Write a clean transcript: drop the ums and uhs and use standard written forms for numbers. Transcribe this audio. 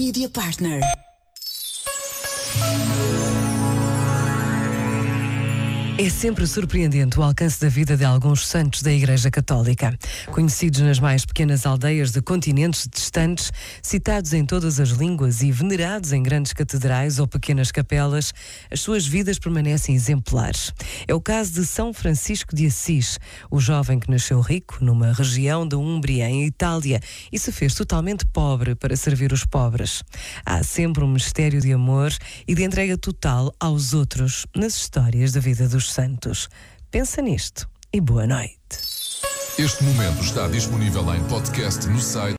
Media Partner. É sempre surpreendente o alcance da vida de alguns santos da Igreja Católica. Conhecidos nas mais pequenas aldeias de continentes distantes, citados em todas as línguas e venerados em grandes catedrais ou pequenas capelas, as suas vidas permanecem exemplares. É o caso de São Francisco de Assis, o jovem que nasceu rico numa região da Úmbria, em Itália, e se fez totalmente pobre para servir os pobres. Há sempre um mistério de amor e de entrega total aos outros nas histórias da vida dos santos. Pensa nisto e boa noite. Este momento está disponível em podcast no site